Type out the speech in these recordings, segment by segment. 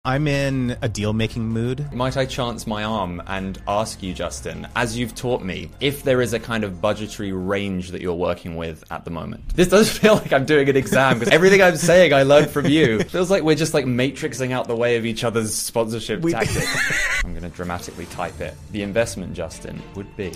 I'm in a deal-making mood. Might I chance my arm and ask you, Justin, as you've taught me, if there is a kind of budgetary range that you're working with at the moment? This does feel like I'm doing an exam, because everything I'm saying I learned from you. It feels like we're just like matrixing out the way of each other's sponsorship tactics. I'm going to dramatically type it. The investment, Justin, would be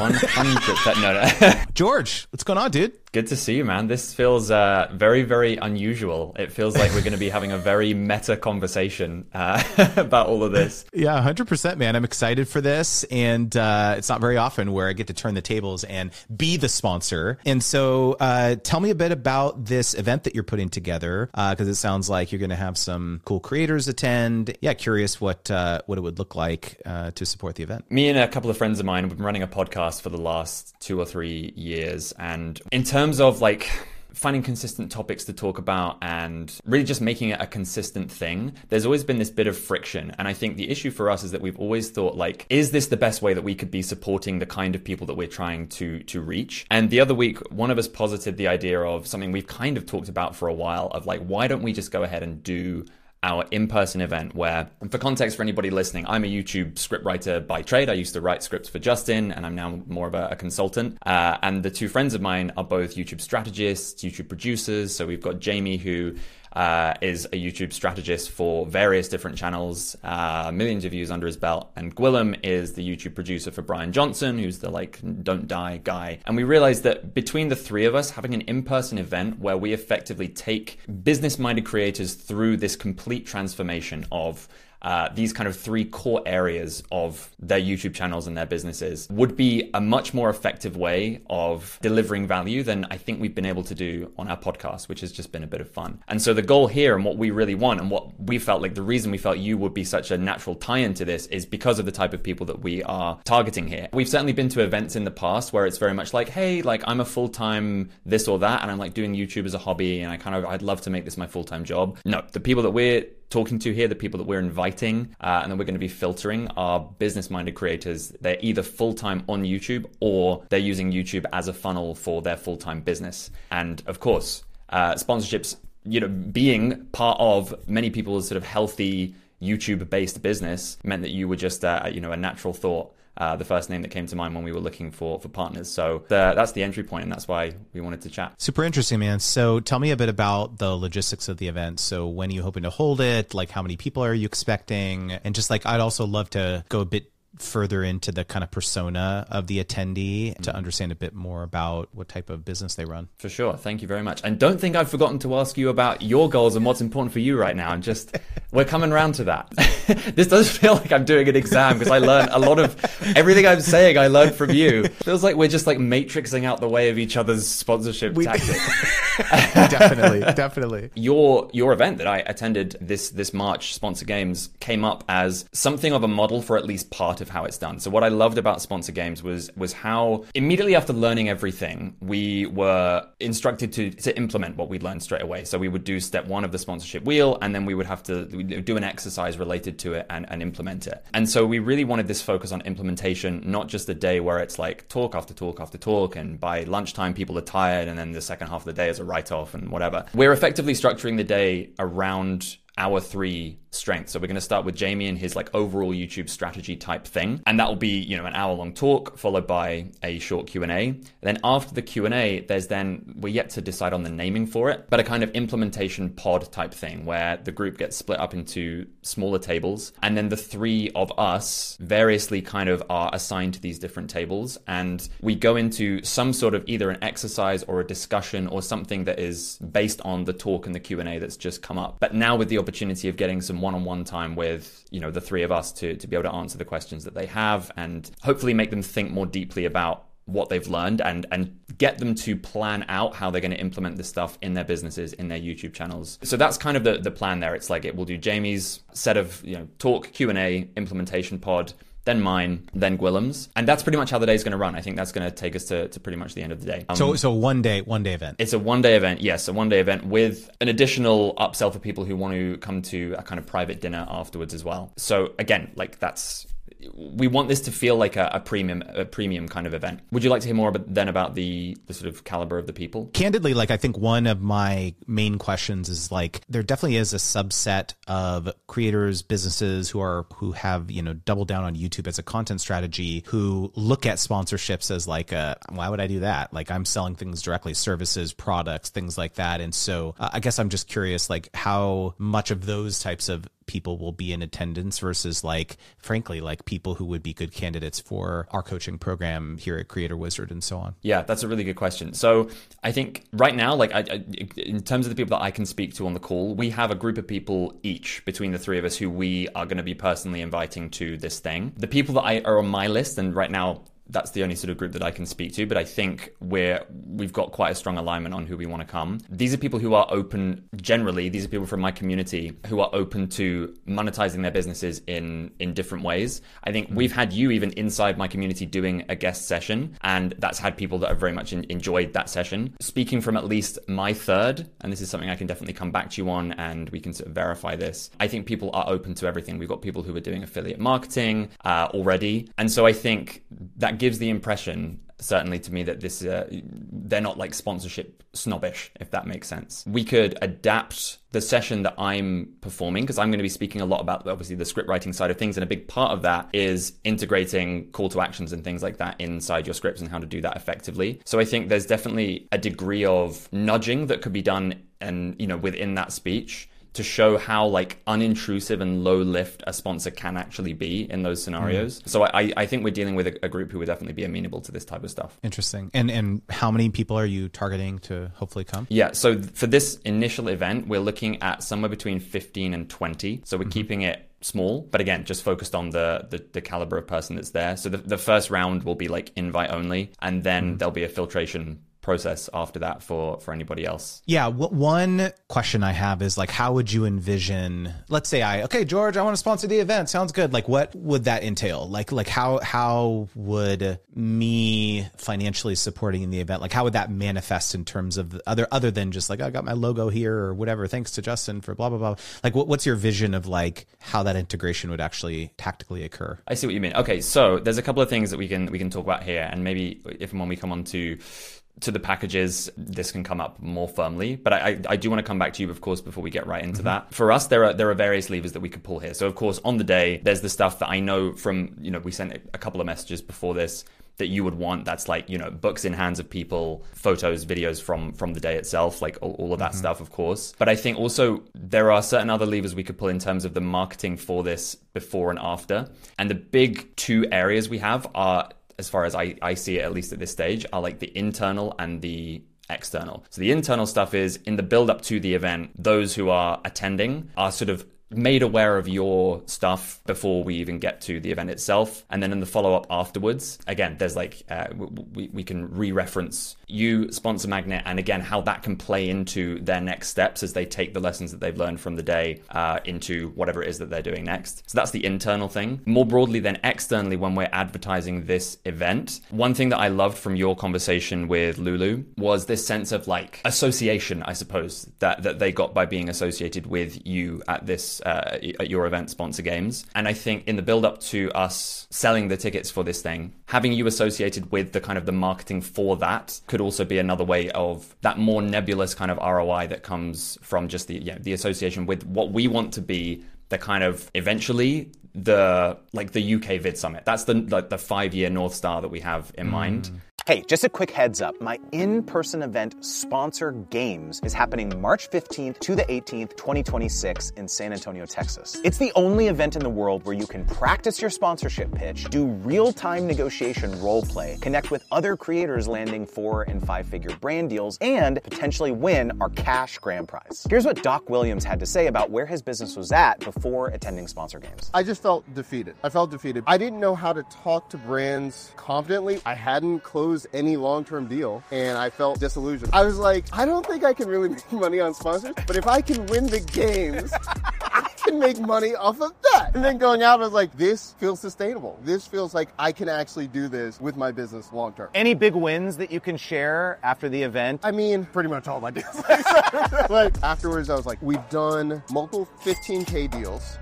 100%. No. George, what's going on, dude? Good to see you, man. This feels very, very unusual. It feels like we're going to be having a very meta conversation about all of this. Yeah, 100%, man. I'm excited for this. And it's not very often where I get to turn the tables and be the sponsor. And so tell me a bit about this event that you're putting together, because it sounds like you're going to have some cool creators attend. Yeah, curious what it would look like to support the event. Me and a couple of friends of mine have been running a podcast for the last 2 or 3 years. And in terms of like finding consistent topics to talk about and really just making it a consistent thing, there's always been this bit of friction. And I think the issue for us is that we've always thought, like, is this the best way that we could be supporting the kind of people that we're trying to reach? And the other week, one of us posited the idea of something we've kind of talked about for a while of like, why don't we just go ahead and do our in-person event where, and for context for anybody listening, I'm a YouTube scriptwriter by trade. I used to write scripts for Justin, and I'm now more of a consultant. And the two friends of mine are both YouTube strategists, YouTube producers. So we've got Jamie, who is a YouTube strategist for various different channels, millions of views under his belt. And Gwilym is the YouTube producer for Brian Johnson, who's the like don't die guy. And we realized that between the three of us, having an in-person event where we effectively take business-minded creators through this complete transformation of these kind of 3 core areas of their YouTube channels and their businesses would be a much more effective way of delivering value than I think we've been able to do on our podcast, which has just been a bit of fun. And so the goal here and what we really want and what we felt like the reason we felt you would be such a natural tie-in to this is because of the type of people that we are targeting here. We've certainly been to events in the past where it's very much like, hey, like I'm a full-time this or that, and I'm like doing YouTube as a hobby, and I'd love to make this my full-time job. No, the people that we're talking to here, the people that we're inviting and that we're going to be filtering are business-minded creators. They're either full-time on YouTube or they're using YouTube as a funnel for their full-time business. And of course, sponsorships, being part of many people's sort of healthy YouTube-based business meant that you were just, a natural thought. The first name that came to mind when we were looking for partners. So that's the entry point, and that's why we wanted to chat. Super interesting, man. So tell me a bit about the logistics of the event. So when are you hoping to hold it? Like, how many people are you expecting? And just like, I'd also love to go a bit further into the kind of persona of the attendee to understand a bit more about what type of business they run. For sure. Thank you very much. And don't think I've forgotten to ask you about your goals and what's important for you right now. And just, we're coming around to that. This does feel like I'm doing an exam because I learned a lot of everything I'm saying I learned from you. It feels like we're just like matrixing out the way of each other's sponsorship tactics. Definitely. Your event that I attended this March, Sponsor Games, came up as something of a model for at least part of how it's done. So what I loved about Sponsor Games was how immediately after learning everything, we were instructed to implement what we'd learned straight away. So we would do step 1 of the sponsorship wheel, and then we would have to do an exercise related to it and implement it. And so we really wanted this focus on implementation, not just a day where it's like talk after talk after talk, and by lunchtime people are tired, and then the second half of the day is a write-off and whatever. We're effectively structuring the day around our 3 strengths. So we're going to start with Jamie and his like overall YouTube strategy type thing. And that will be, an hour-long talk followed by a short Q&A. And then after the Q&A, we're yet to decide on the naming for it, but a kind of implementation pod type thing where the group gets split up into smaller tables. And then the 3 of us variously kind of are assigned to these different tables. And we go into some sort of either an exercise or a discussion or something that is based on the talk and the Q&A that's just come up. But now with the opportunity of getting some one-on-one time with, the 3 of us to be able to answer the questions that they have and hopefully make them think more deeply about what they've learned and get them to plan out how they're going to implement this stuff in their businesses, in their YouTube channels. So that's kind of the plan there. It's like we'll do Jamie's set of, talk, Q&A, implementation pod, then mine, then Gwilym's. And that's pretty much how the day's going to run. I think that's going to take us to pretty much the end of the day. So one day event. It's a one-day event. Yes, a one-day event with an additional upsell for people who want to come to a kind of private dinner afterwards as well. So again, like that's we want this to feel like a premium kind of event. Would you like to hear more about the sort of caliber of the people? Candidly, like I think one of my main questions is like there definitely is a subset of creators, businesses who have, you know, doubled down on YouTube as a content strategy, who look at sponsorships as like why would I do that? Like I'm selling things directly, services, products, things like that. And so I guess I'm just curious, like how much of those types of people will be in attendance versus like, frankly, like people who would be good candidates for our coaching program here at Creator Wizard and so on. Yeah, that's a really good question. So I think right now, like in terms of the people that I can speak to on the call, we have a group of people each between the three of us who we are going to be personally inviting to this thing. The people that are on my list, and right now, that's the only sort of group that I can speak to, but I think we've got quite a strong alignment on who we want to come. These are people who are open, generally, these are people from my community who are open to monetizing their businesses in different ways. I think we've had you even inside my community doing a guest session, and that's had people that have very much enjoyed that session. Speaking from at least my third, and this is something I can definitely come back to you on, and we can sort of verify this. I think people are open to everything. We've got people who are doing affiliate marketing already. And so I think that gives the impression, certainly to me, that they're not like sponsorship snobbish, if that makes sense. We could adapt the session that I'm performing, because I'm going to be speaking a lot about obviously the script writing side of things, and a big part of that is integrating call to actions and things like that inside your scripts and how to do that effectively. So I think there's definitely a degree of nudging that could be done, and you know, within that speech, to show how like unintrusive and low lift a sponsor can actually be in those scenarios. So I think we're dealing with a group who would definitely be amenable to this type of stuff. Interesting. And how many people are you targeting to hopefully come? Yeah, so for this initial event, we're looking at somewhere between 15 and 20. So we're keeping it small, but again, just focused on the caliber of person that's there. So the first round will be like invite only, and then there'll be a filtration process after that for anybody else. Yeah. One question I have is like, how would you envision, let's say okay, George, I want to sponsor the event. Sounds good. Like, what would that entail? Like how would me financially supporting the event, like how would that manifest in terms of other than just like, I got my logo here or whatever, thanks to Justin for blah, blah, blah. Like what's your vision of like how that integration would actually tactically occur? I see what you mean. Okay. So there's a couple of things that we can talk about here, and maybe if and when we come on to the packages, this can come up more firmly. But I do want to come back to you, of course, before we get right into that. For us, there are various levers that we could pull here. So, of course, on the day, there's the stuff that I know from, you know, we sent a couple of messages before this that you would want. That's like, you know, books in hands of people, photos, videos from the day itself, like all of that stuff, of course. But I think also there are certain other levers we could pull in terms of the marketing for this before and after. And the big two areas we have are, as far as I see it, at least at this stage, are like the internal and the external. So the internal stuff is in the build up to the event, those who are attending are sort of made aware of your stuff before we even get to the event itself. And then in the follow-up afterwards, again, there's like, we can re-reference you, Sponsor Magnet, and again, how that can play into their next steps as they take the lessons that they've learned from the day into whatever it is that they're doing next. So that's the internal thing. More broadly then externally, when we're advertising this event, one thing that I loved from your conversation with Lulu was this sense of like association, I suppose, that they got by being associated with you at this at your event, Sponsor Games. And I think in the build up to us selling the tickets for this thing, having you associated with the kind of the marketing for that could also be another way of that more nebulous kind of ROI that comes from just the association with what we want to be the kind of eventually the UK Vid Summit. That's the 5-year North Star that we have in mind. Hey, just a quick heads up. My in-person event, Sponsor Games, is happening March 15th to the 18th, 2026 in San Antonio, Texas. It's the only event in the world where you can practice your sponsorship pitch, do real-time negotiation role play, connect with other creators landing 4- and 5-figure brand deals, and potentially win our cash grand prize. Here's what Doc Williams had to say about where his business was at before attending Sponsor Games. I just felt defeated. I didn't know how to talk to brands confidently. I hadn't closed any long-term deal, and I felt disillusioned. I was like, I don't think I can really make money on sponsors, but if I can win the games, I can can make money off of that. And then going out, I was like, this feels sustainable. This feels like I can actually do this with my business long term. Any big wins that you can share after the event? I mean, pretty much all my deals. Like afterwards, I was like, we've done multiple 15K deals.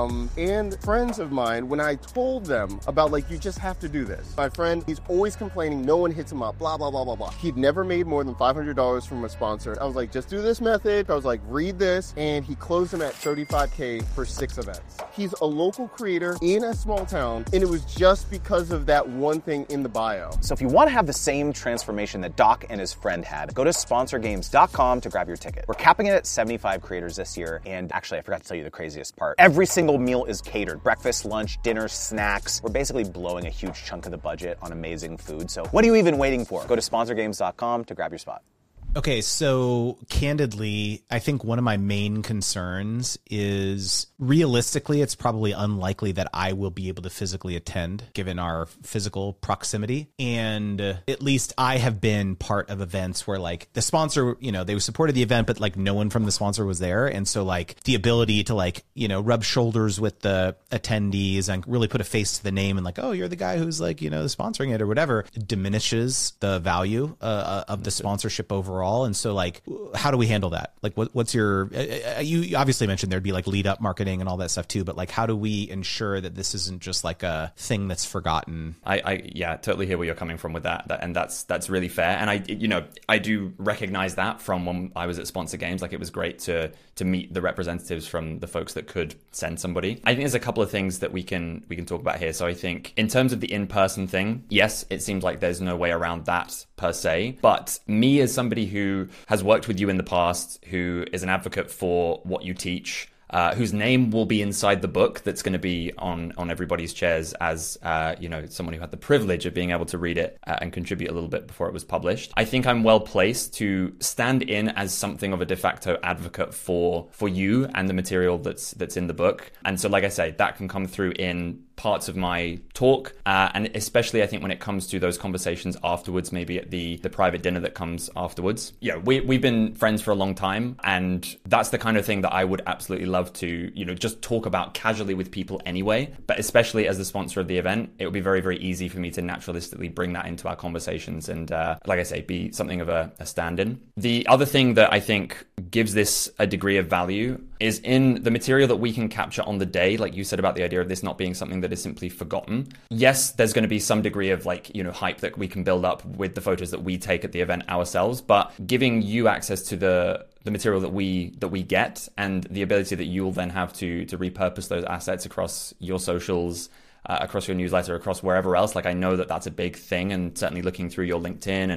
And friends of mine, when I told them about like, you just have to do this. My friend, he's always complaining, no one hits him up, blah, blah, blah, blah, blah. He'd never made more than $500 from a sponsor. I was like, just do this method. I was like, read this. And he closed him at $35K for 6 events. He's a local creator in a small town. And it was just because of that one thing in the bio. So if you want to have the same transformation that Doc and his friend had, go to sponsorgames.com to grab your ticket. We're capping it at 75 creators this year. And actually, I forgot to tell you the craziest part. Every single meal is catered. Breakfast, lunch, dinner, snacks. We're basically blowing a huge chunk of the budget on amazing food. So what are you even waiting for? Go to sponsorgames.com to grab your spot. Okay, so candidly, I think one of my main concerns is realistically, it's probably unlikely that I will be able to physically attend given our physical proximity. And at least I have been part of events where like the sponsor, you know, they supported the event, but like no one from the sponsor was there. And so like the ability to like, you know, rub shoulders with the attendees and really put a face to the name and like, oh, you're the guy who's like, you know, sponsoring it or whatever, diminishes the value of the sponsorship overall. And so like, how do we handle that? Like what's your, you obviously mentioned there'd be like lead up marketing and all that stuff too, but like, how do we ensure that this isn't just like a thing that's forgotten? I totally hear where you're coming from with that. And that's really fair. And I do recognize that from when I was at Sponsor Games. Like it was great to meet the representatives from the folks that could send somebody. I think there's a couple of things that we can talk about here. So I think in terms of the in-person thing, yes, it seems like there's no way around that per se. But me as somebody who has worked with you in the past, who is an advocate for what you teach, whose name will be inside the book that's going to be on everybody's chairs as, someone who had the privilege of being able to read it and contribute a little bit before it was published. I think I'm well placed to stand in as something of a de facto advocate for you and the material that's in the book. And so, like I say, that can come through in parts of my talk, and especially I think when it comes to those conversations afterwards, maybe at the private dinner that comes afterwards. Yeah, we've been friends for a long time, and that's the kind of thing that I would absolutely love to, just talk about casually with people anyway. But especially as the sponsor of the event, it would be very, very easy for me to naturalistically bring that into our conversations and, like I say, be something of a stand-in. The other thing that I think gives this a degree of value is in the material that we can capture on the day, like you said about the idea of this not being something that is simply forgotten. Yes, there's going to be some degree of hype that we can build up with the photos that we take at the event ourselves, but giving you access to the material that we get and the ability that you will then have to repurpose those assets across your socials, across your newsletter, across wherever else. Like I know that that's a big thing, and certainly looking through your LinkedIn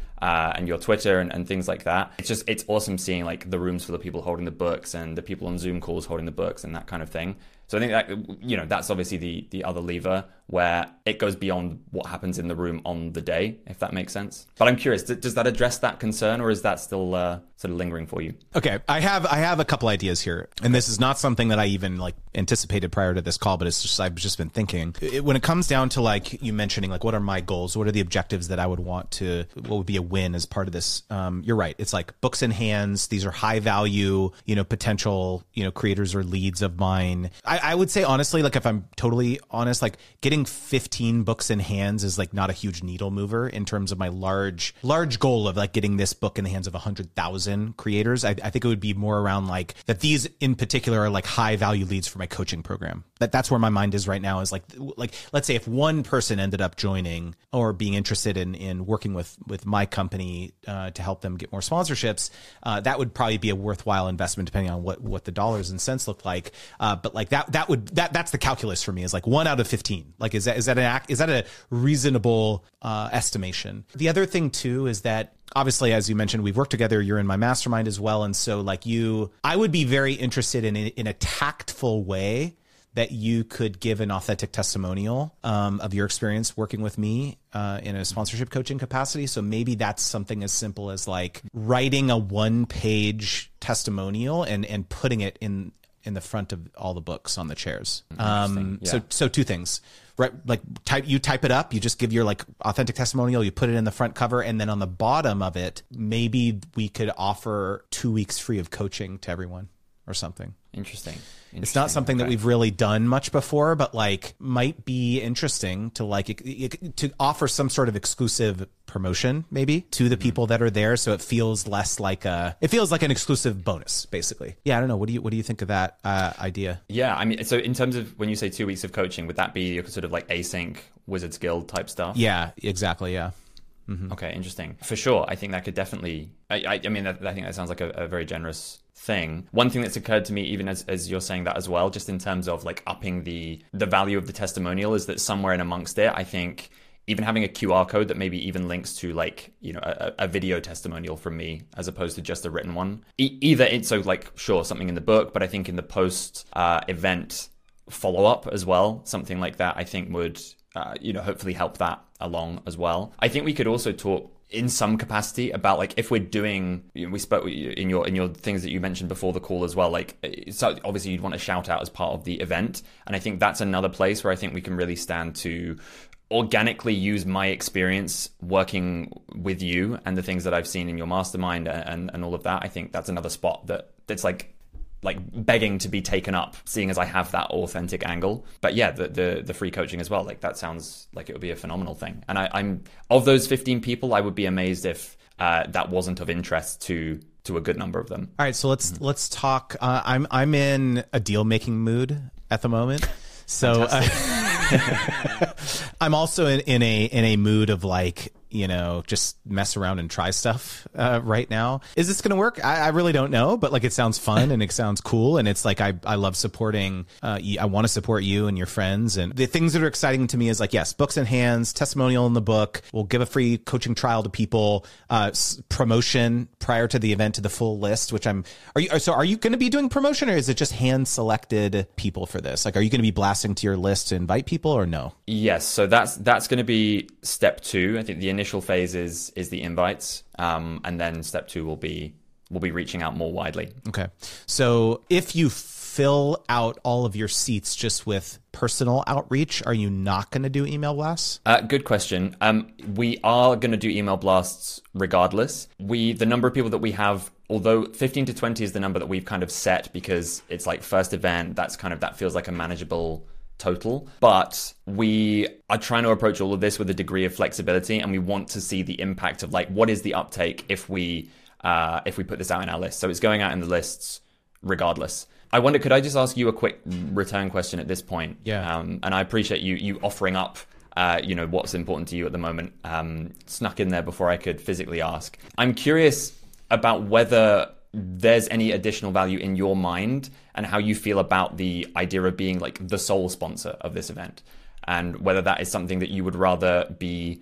and your Twitter and things like that. It's awesome seeing like the rooms full of people holding the books and the people on Zoom calls holding the books and that kind of thing. So I think that, that's obviously the other lever where it goes beyond what happens in the room on the day, if that makes sense. But I'm curious, does that address that concern, or is that still sort of lingering for you? Okay, I have a couple ideas here, and this is not something that I even anticipated prior to this call, but it's just I've just been thinking. When it comes down to you mentioning what are my goals, what are the objectives that I would want to, what would be a win as part of this? You're right. It's like books in hands. These are high value, potential, creators or leads of mine. I would say honestly, if I'm totally honest, getting 15 books in hands is not a huge needle mover in terms of my large goal of getting this book in the hands of 100,000 creators. I think it would be more around that these in particular are high value leads for my coaching program. That's where my mind is right now, is let's say if one person ended up joining or being interested in working with my company to help them get more sponsorships, that would probably be a worthwhile investment depending on what the dollars and cents look like. But that's the calculus for me, is 1 out of 15. Is that a reasonable estimation? The other thing too is that obviously, as you mentioned, we've worked together. You're in my mastermind as well, and so I would be very interested in a tactful way that you could give an authentic testimonial of your experience working with me in a sponsorship coaching capacity. So maybe that's something as simple as writing a 1-page testimonial and putting it in the front of all the books on the chairs. Yeah. So 2 things, right? You type it up, you just give your authentic testimonial, you put it in the front cover, and then on the bottom of it, maybe we could offer 2 weeks free of coaching to everyone. or something. Interesting. It's not something that we've really done much before, but like might be interesting to to offer some sort of exclusive promotion maybe to the people that are there, so it feels less like an exclusive bonus, basically. Yeah, I don't know. What do you think of that idea? Yeah, I mean, so in terms of when you say 2 weeks of coaching, would that be sort of like async Wizards Guild type stuff? Yeah, exactly. Yeah. Mm-hmm. Okay, interesting. For sure. I think that could definitely, I think that sounds like a very generous thing. One thing that's occurred to me, even as you're saying that as well, just in terms of like upping the value of the testimonial, is that somewhere in amongst it, I think even having a QR code that maybe even links to like, a video testimonial from me as opposed to just a written one. Either it's so like, sure, something in the book, but I think in the post event follow up as well, something like that, I think would, hopefully help that along as well. I think we could also talk in some capacity about like if we're doing, we spoke in your things that you mentioned before the call as well, like so obviously you'd want to shout out as part of the event, and I think that's another place where I think we can really stand to organically use my experience working with you and the things that I've seen in your mastermind and all of that. I think that's another spot that's like begging to be taken up, seeing as I have that authentic angle. But yeah, the free coaching as well, like that sounds like it would be a phenomenal thing. And I'm of those 15 people, I would be amazed if that wasn't of interest to a good number of them. All right, so let's talk. I'm in a deal making mood at the moment, so I'm also in a mood of like, just mess around and try stuff right now. Is this going to work? I really don't know, but like it sounds fun and it sounds cool. And it's like, I love supporting, I want to support you and your friends. And the things that are exciting to me is like, yes, books in hands, testimonial in the book. We'll give a free coaching trial to people, promotion prior to the event to the full list, which are you going to be doing promotion, or is it just hand selected people for this? Like, are you going to be blasting to your list to invite people or no? Yes. So that's going to be step 2. I think the initial phase is the invites, and then step 2 will be reaching out more widely. Okay, so if you fill out all of your seats just with personal outreach, are you not going to do email blasts? Good question. We are going to do email blasts regardless. The number of people that we have, although 15 to 20 is the number that we've kind of set because it's like first event, that feels like a manageable total, but we are trying to approach all of this with a degree of flexibility, and we want to see the impact of like what is the uptake if we put this out in our list. So it's going out in the lists regardless. I wonder, could I just ask you a quick return question at this point? Yeah. And I appreciate you offering up what's important to you at the moment, snuck in there before I could physically ask. I'm curious about whether there's any additional value in your mind and how you feel about the idea of being like the sole sponsor of this event, and whether that is something that you would rather be,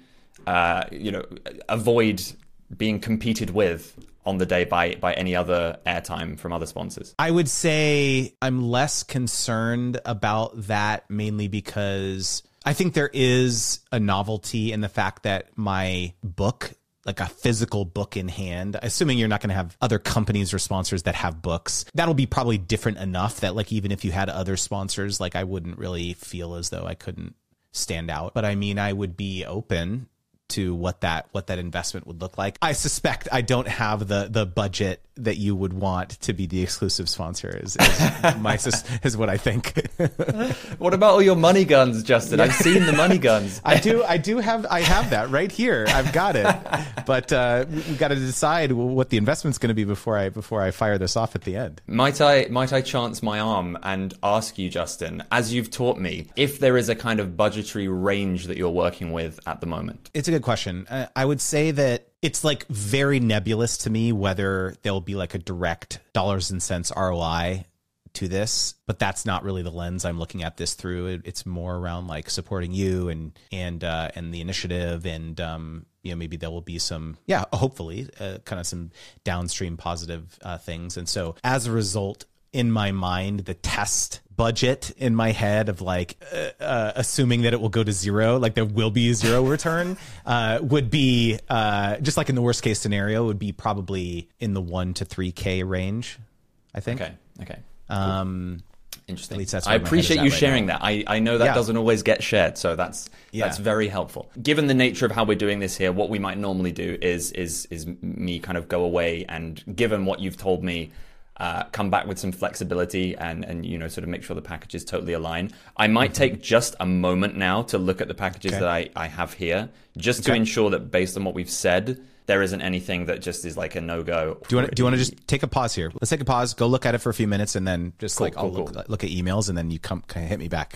avoid being competed with on the day by any other airtime from other sponsors. I would say I'm less concerned about that, mainly because I think there is a novelty in the fact that my book, like a physical book in hand, assuming you're not going to have other companies or sponsors that have books, that'll be probably different enough that like even if you had other sponsors, like I wouldn't really feel as though I couldn't stand out. But I mean, I would be open to what that investment would look like. I suspect I don't have the budget that you would want to be the exclusive sponsor is what I think. What about all your money guns, Justin? Yeah. I've seen the money guns. I have that right here. I've got it. But we got to decide what the investment's going to be before I fire this off at the end. Might I chance my arm and ask you, Justin, as you've taught me, if there is a kind of budgetary range that you're working with at the moment? It's a good question. I would say that it's like very nebulous to me whether there'll be like a direct dollars and cents ROI to this, but that's not really the lens I'm looking at this through. It's more around like supporting you and the initiative, and maybe there will be some, hopefully kind of some downstream positive things. And so as a result, in my mind, the test budget in my head of like assuming that it will go to zero, like there will be a zero return, would be just like in the worst case scenario, would be probably in the $1,000 to $3,000 range, I think. Okay. Interesting. At least that's I appreciate you sharing that. I know that doesn't always get shared, so that's very helpful. Given the nature of how we're doing this here, what we might normally do is me kind of go away, and given what you've told me come back with some flexibility and you know, sort of make sure the packages totally align. I might take just a moment now to look at the packages that I have here, just to ensure that based on what we've said, there isn't anything that just is like a no-go. Do you want to just take a pause here? Let's take a pause, go look at it for a few minutes, and then just I'll look at emails, and then you kind of hit me back.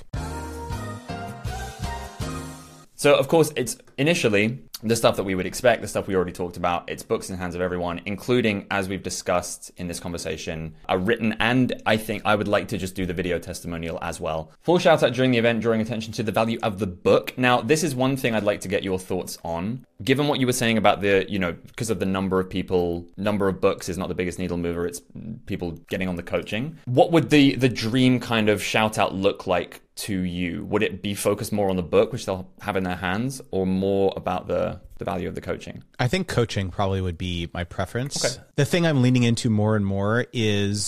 So, of course, it's initially the stuff that we would expect, the stuff we already talked about. It's books in the hands of everyone, including, as we've discussed in this conversation, a written, and I think I would like to just do the video testimonial as well. Full shout out during the event, drawing attention to the value of the book. Now, this is one thing I'd like to get your thoughts on. Given what you were saying about the, you know, because of the number of people, number of books is not the biggest needle mover, it's people getting on the coaching. What would the dream kind of shout out look like to you? Would it be focused more on the book, which they'll have in their hands, or more about the value of the coaching? I think coaching probably would be my preference. Okay. The thing I'm leaning into more and more is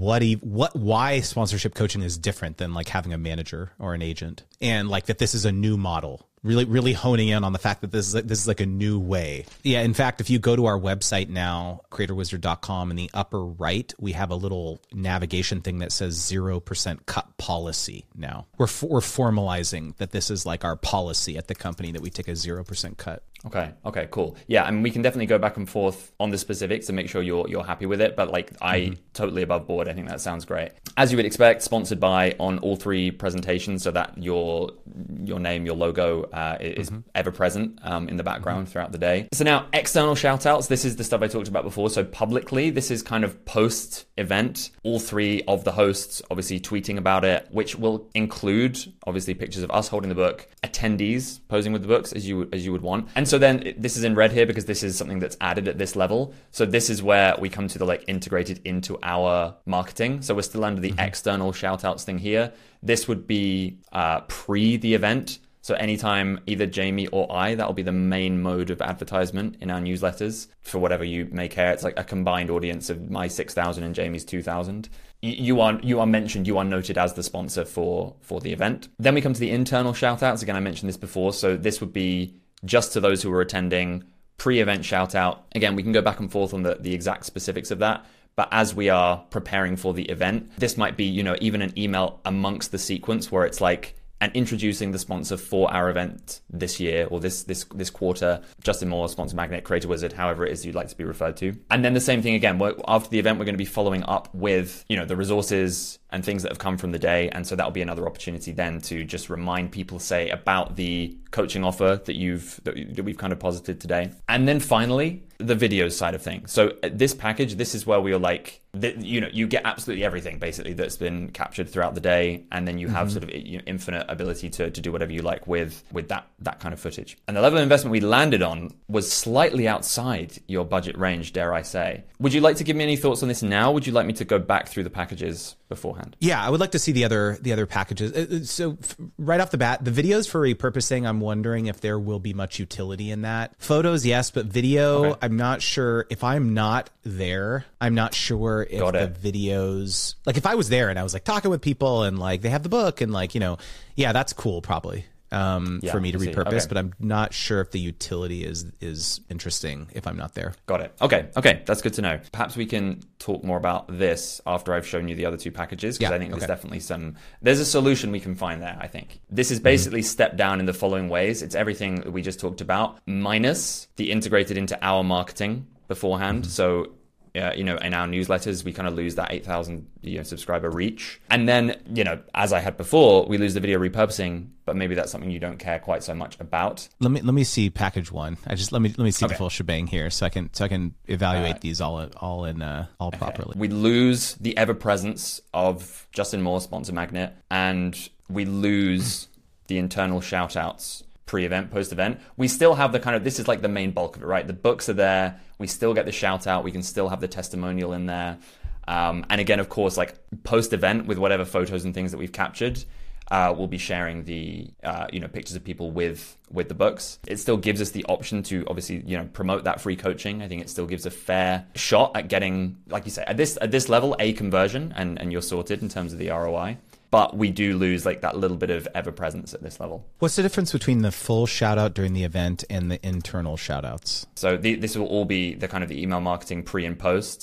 why sponsorship coaching is different than like having a manager or an agent, and like that this is a new model. Really honing in on the fact that this is like a new way. Yeah, in fact, if you go to our website now, creatorwizard.com, in the upper right, we have a little navigation thing that says 0% cut policy now. We're formalizing that this is like our policy at the company, that we take a 0% cut. Okay, cool. Yeah, I mean, we can definitely go back and forth on the specifics to make sure you're happy with it, but like I totally above board. I think that sounds great. As you would expect, sponsored by on all three presentations, so that your name, your logo is ever present in the background throughout the day. So now, external shout outs. This is the stuff I talked about before. So publicly, this is kind of post event. All three of the hosts obviously tweeting about it, which will include obviously pictures of us holding the book, attendees posing with the books as you would want. And so then this is in red here because this is something that's added at this level. So this is where we come to the like integrated into our marketing. So we're still under the external shout outs thing here. This would be pre the event. So anytime either Jamie or I, that'll be the main mode of advertisement in our newsletters for whatever you may care. It's like a combined audience of my 6,000 and Jamie's 2,000. You are mentioned, you are noted as the sponsor for the event. Then we come to the internal shout outs. Again, I mentioned this before. So this would be just to those who are attending, pre-event shout out. Again, we can go back and forth on the exact specifics of that. But as we are preparing for the event, this might be, you know, even an email amongst the sequence where it's like, and introducing the sponsor for our event this year or this quarter, Justin Moore, Sponsor Magnet, Creator Wizard, however it is you'd like to be referred to. And then the same thing again, after the event, we're going to be following up with, you know, the resources and things that have come from the day. And so that'll be another opportunity then to just remind people, say, about the coaching offer that we've kind of posited today. And then finally, the videos side of things. So this package, this is where we are like, you know, you get absolutely everything basically that's been captured throughout the day, and then you have sort of infinite ability to do whatever you like with that kind of footage. And the level of investment we landed on was slightly outside your budget range, dare I say. Would you like to give me any thoughts on this now? Would you like me to go back through the packages beforehand? Yeah, I would like to see the other packages. So right off the bat, the videos for repurposing, I'm wondering if there will be much utility in that. Photos, yes, but video, okay. I'm not sure. If I'm not there, I'm not sure if the videos, like if I was there and I was like talking with people and like they have the book and like, you know, yeah, that's cool probably. For me to repurpose, but I'm not sure if the utility is interesting if I'm not there. Got it. Okay, that's good to know. Perhaps we can talk more about this after I've shown you the other two packages, because I think there's definitely there's a solution we can find there, I think. This is basically stepped down in the following ways. It's everything that we just talked about, minus the integrated into our marketing beforehand. So you know, in our newsletters, we kind of lose that 8,000 subscriber reach. And then, you know, as I had before, we lose the video repurposing, but maybe that's something you don't care quite so much about. Let me see package one. Let me see the full shebang here so I can evaluate these all properly. We lose the ever presence of Justin Moore, Sponsor Magnet, and we lose the internal shout outs pre-event, post-event. We still have the kind of, this is like the main bulk of it, right? The books are there. We still get the shout out. We can still have the testimonial in there. And again, of course, like post-event with whatever photos and things that we've captured, we'll be sharing the, pictures of people with the books. It still gives us the option to obviously, promote that free coaching. I think it still gives a fair shot at getting, like you say, at this level, a conversion and you're sorted in terms of the ROI. But we do lose like that little bit of ever presence at this level. What's the difference between the full shout out during the event and the internal shout outs? So this will all be the kind of the email marketing pre and post.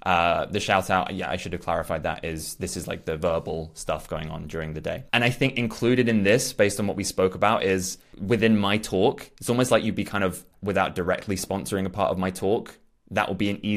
The shout out, I should have clarified that, this is like the verbal stuff going on during the day. And I think included in this, based on what we spoke about, is within my talk, it's almost like you'd be kind of, without directly sponsoring a part of my talk, that will be an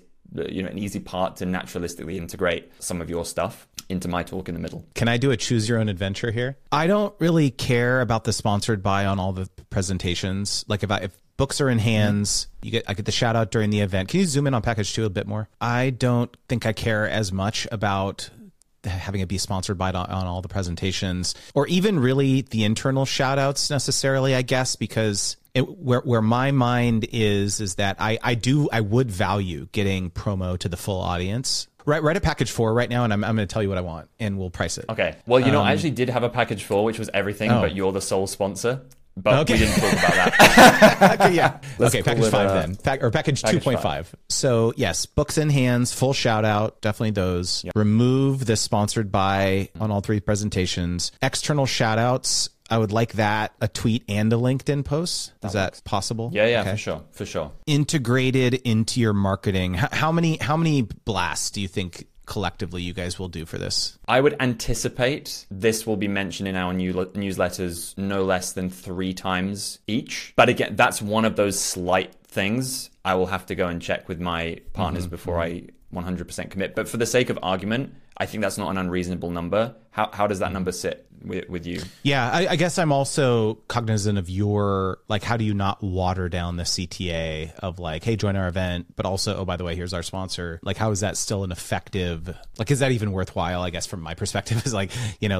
easy part to naturalistically integrate some of your stuff into my talk in the middle. Can I do a choose your own adventure here? I don't really care about the sponsored by on all the presentations. Like if books are in hands, I get the shout out during the event. Can you zoom in on package 2 a bit more? I don't think I care as much about having it be sponsored by on all the presentations, or even really the internal shout outs necessarily, I guess, because where my mind is that I would value getting promo to the full audience. Right at package 4 right now, and I'm going to tell you what I want, and we'll price it. Okay. Well, I actually did have a package 4, which was everything, but you're the sole sponsor. But we didn't talk about that. Okay, yeah. Okay, package 5 then. Package 2.5. So yes, books in hands, full shout out, definitely those. Yep. Remove the sponsored by on all 3 presentations. External shout outs, I would like that, a tweet and a LinkedIn post. Is that possible? Yeah, okay. For sure. Integrated into your marketing. How many blasts do you think collectively you guys will do for this? I would anticipate this will be mentioned in our newsletters no less than 3 times each. But again, that's one of those slight things I will have to go and check with my partners before I 100% commit. But for the sake of argument, I think that's not an unreasonable number. How does that number sit with you? Yeah, I guess I'm also cognizant of your, like, how do you not water down the CTA of like, hey, join our event, but also, oh, by the way, here's our sponsor. Like, how is that still an effective, like, is that even worthwhile? I guess from my perspective is like,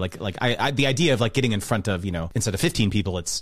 the idea of like getting in front of, instead of 15 people, it's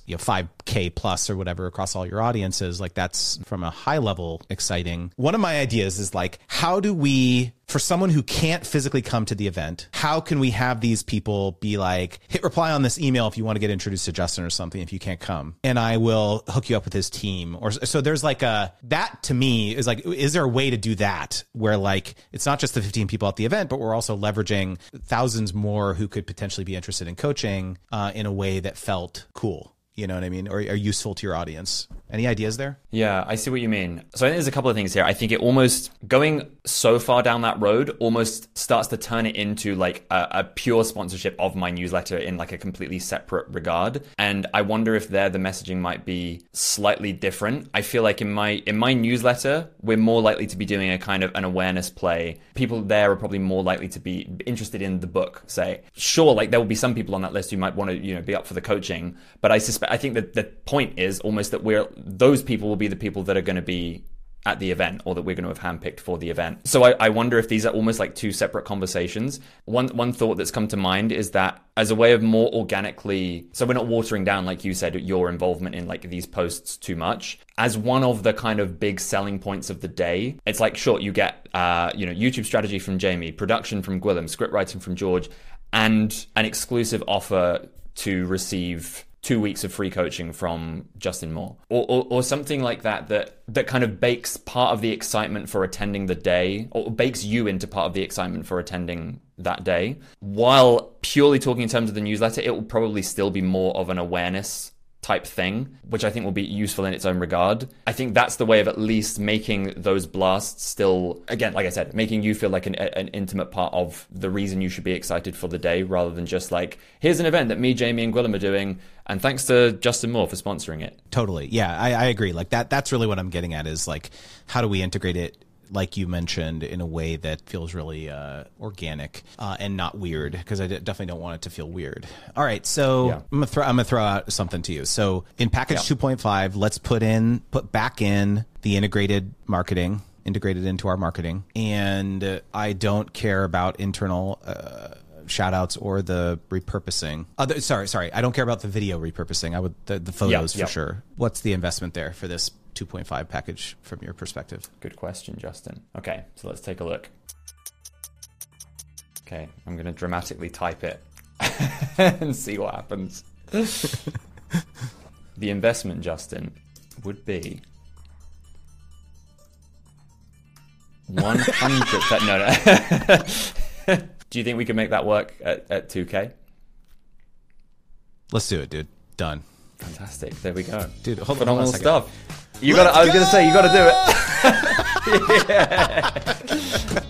5K plus or whatever across all your audiences. Like that's from a high level exciting. One of my ideas is like, how do we, for someone who can't physically come to the event, how can we have these people be like, hit reply on this email if you want to get introduced to Justin or something if you can't come, and I will hook you up with his team. Or so there's like that to me is like, is there a way to do that where like it's not just the 15 people at the event, but we're also leveraging thousands more who could potentially be interested in coaching in a way that felt cool? You know what I mean? Or are useful to your audience. Any ideas there? Yeah, I see what you mean. So I think there's a couple of things here. I think it almost, going so far down that road almost starts to turn it into like a pure sponsorship of my newsletter in like a completely separate regard. And I wonder if there the messaging might be slightly different. I feel like in my newsletter, we're more likely to be doing a kind of an awareness play. People there are probably more likely to be interested in the book, say. Sure, like there will be some people on that list who might want to, be up for the coaching, but I think that the point is almost that those people will be the people that are going to be at the event, or that we're going to have handpicked for the event. So I wonder if these are almost like 2 separate conversations. One thought that's come to mind is that as a way of more organically, so we're not watering down, like you said, your involvement in like these posts too much. As one of the kind of big selling points of the day, it's like, sure, you get, YouTube strategy from Jamie, production from Gwilym, script writing from George, and an exclusive offer to receive 2 weeks of free coaching from Justin Moore, or something like that kind of bakes part of the excitement for attending the day, or bakes you into part of the excitement for attending that day. While purely talking in terms of the newsletter, it will probably still be more of an awareness type thing, which I think will be useful in its own regard. I think that's the way of at least making those blasts still, again, like I said, making you feel like an intimate part of the reason you should be excited for the day, rather than just like, here's an event that me, Jamie, and Gwilym are doing, and thanks to Justin Moore for sponsoring it. Totally. Yeah, I agree. Like that's really what I'm getting at, is like, how do we integrate it, like you mentioned, in a way that feels really organic and not weird, because I definitely don't want it to feel weird. All right, so yeah. I'm gonna throw out something to you. So in package 2.5, let's put back in the integrated marketing, integrated into our marketing, and I don't care about internal shout outs or the repurposing. Sorry. I don't care about the video repurposing. I would the photos for sure. What's the investment there for this 2.5 package from your perspective? Good question, Justin. Okay, so let's take a look. Okay, I'm going to dramatically type it and see what happens. The investment, Justin, would be 100%. No. Do you think we can make that work at 2K? Let's do it, dude. Done. Fantastic. There we go. Dude, hold on phenomenal a second. stuff. I was going to say, you got to do it. Yeah.